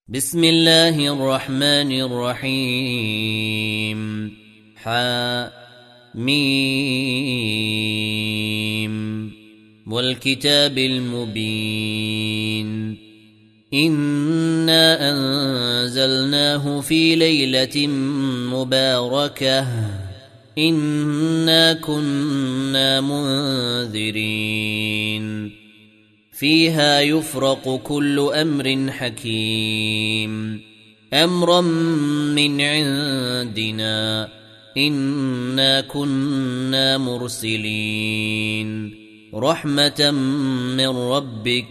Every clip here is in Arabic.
بسم الله الرحمن الرحيم حميم والكتاب المبين إنا أنزلناه في ليلة مباركة إنا كنا منذرين فيها يفرق كل أمر حكيم أمرا من عندنا إنا كنا مرسلين رحمة من ربك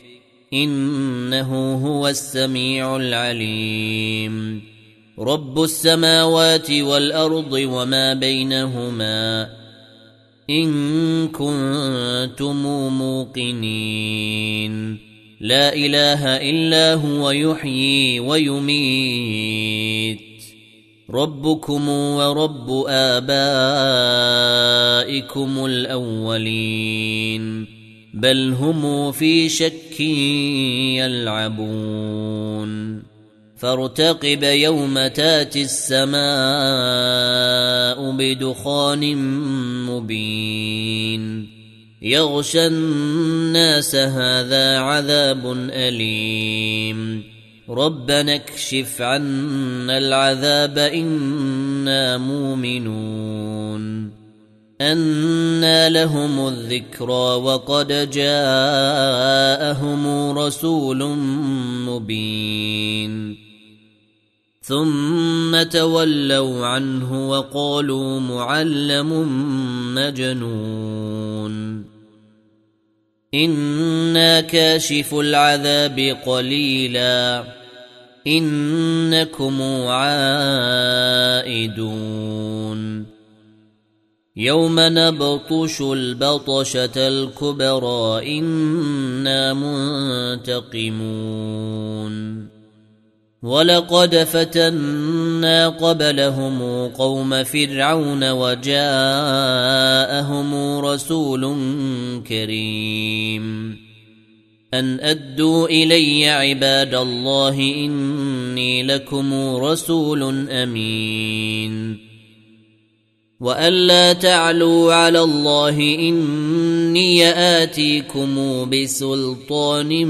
إنه هو السميع العليم رب السماوات والأرض وما بينهما إن كنتم موقنين لا إله إلا هو يحيي ويميت ربكم ورب آبائكم الأولين بل هم في شك يلعبون فارتقب يوم تاتي السماء بدخان مبين يغشى الناس هذا عذاب أليم ربنا اكشف عنا العذاب إنا مؤمنون أنى لهم الذكرى وقد جاءهم رسول مبين ثم تولوا عنه وقالوا معلم مجنون إنا كاشف العذاب قليلا إنكم عائدون يوم نبطش البطشة الكبرى إنا منتقمون ولقد فتنا قبلهم قوم فرعون وجاءهم رسول كريم أن أدوا إلي عباد الله إني لكم رسول أمين وألا تعلوا على الله إني آتيكم بسلطان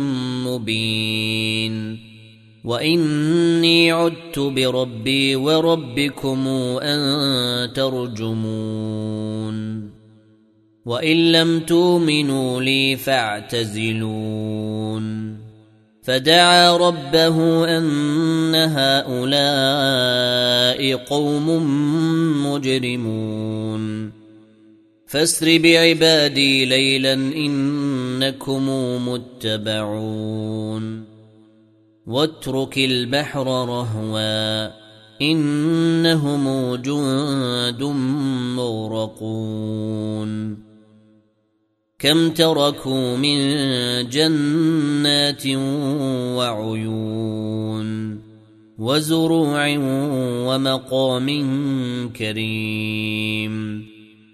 مبين وإني عدت بربي وربكم أن ترجمون وإن لم تؤمنوا لي فاعتزلون فدعا ربه أن هؤلاء قوم مجرمون فاسر بعبادي ليلا إنكم متبعون واترك البحر رهوا إنهم جند مغرقون كم تركوا من جنات وعيون وزروع ومقام كريم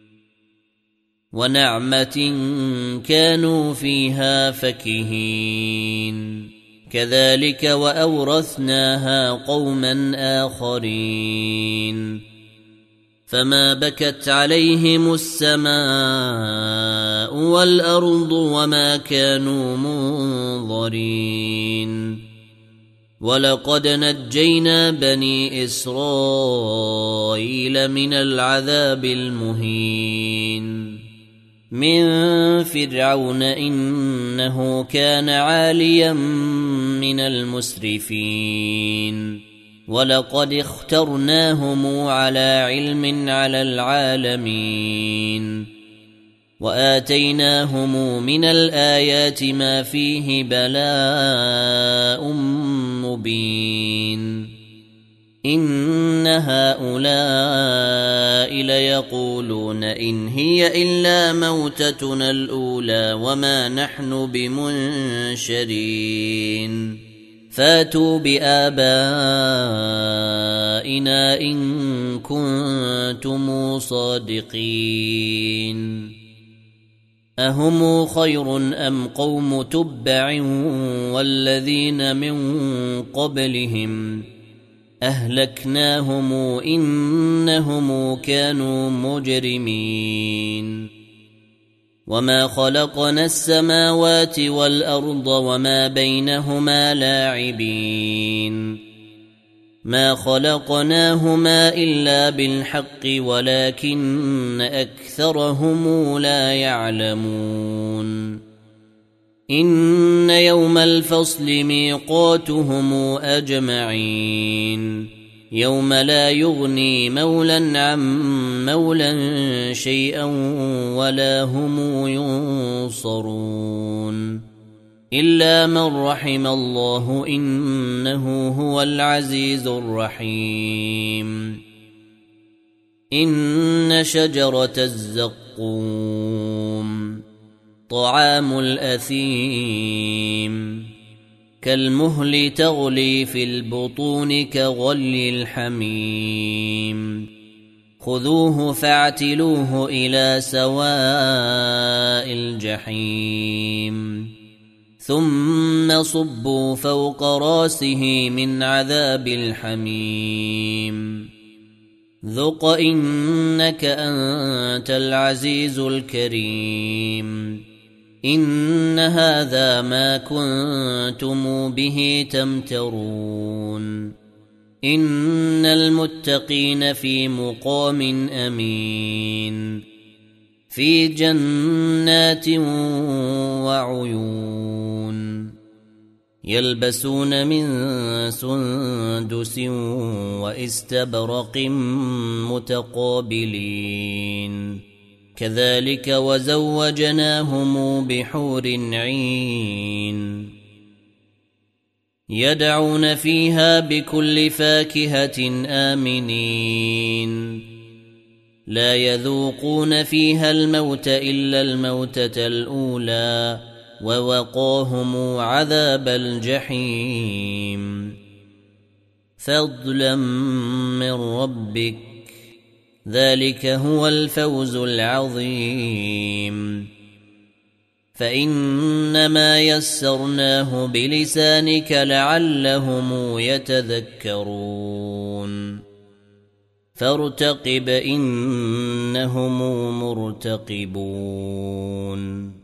ونعمة كانوا فيها فكهين كذلك وأورثناها قوما آخرين فما بكت عليهم السماء والأرض وما كانوا منظرين ولقد نجينا بني إسرائيل من العذاب المهين من فرعون إنه كان عاليا من المسرفين ولقد اخترناهم على علم على العالمين وآتيناهم من الآيات ما فيه بلاء مبين إن هؤلاء ليقولون إن هي إلا موتتنا الأولى وما نحن بمنشرين فاتوا بآبائنا إن كنتم صادقين أهم خير أم قوم تبع والذين من قبلهم أهلكناهم إنهم كانوا مجرمين وما خلقنا السماوات والأرض وما بينهما لاعبين ما خلقناهما إلا بالحق ولكن أكثرهم لا يعلمون إن يوم الفصل ميقاتهم أجمعين يوم لا يغني مولا عن مولا شيئا ولا هم ينصرون إلا من رحم الله إنه هو العزيز الرحيم إن شجرة الزقوم طعام الأثيم كالمهل تغلي في البطون كغلي الحميم خذوه فاعتلوه إلى سواء الجحيم ثم صبوا فوق راسه من عذاب الحميم ذق إنك أنت العزيز الكريم إن هذا ما كنتم به تمترون إن المتقين في مقام أمين في جنات وعيون يلبسون من سندس واستبرق متقابلين كذلك وزوجناهم بحور عين يدعون فيها بكل فاكهة آمنين لا يذوقون فيها الموت إلا الموتة الأولى ووقاهم عذاب الجحيم فضلا من ربك ذلك هو الفوز العظيم فإنما يسرناه بلسانك لعلهم يتذكرون فارتقب إنهم مرتقبون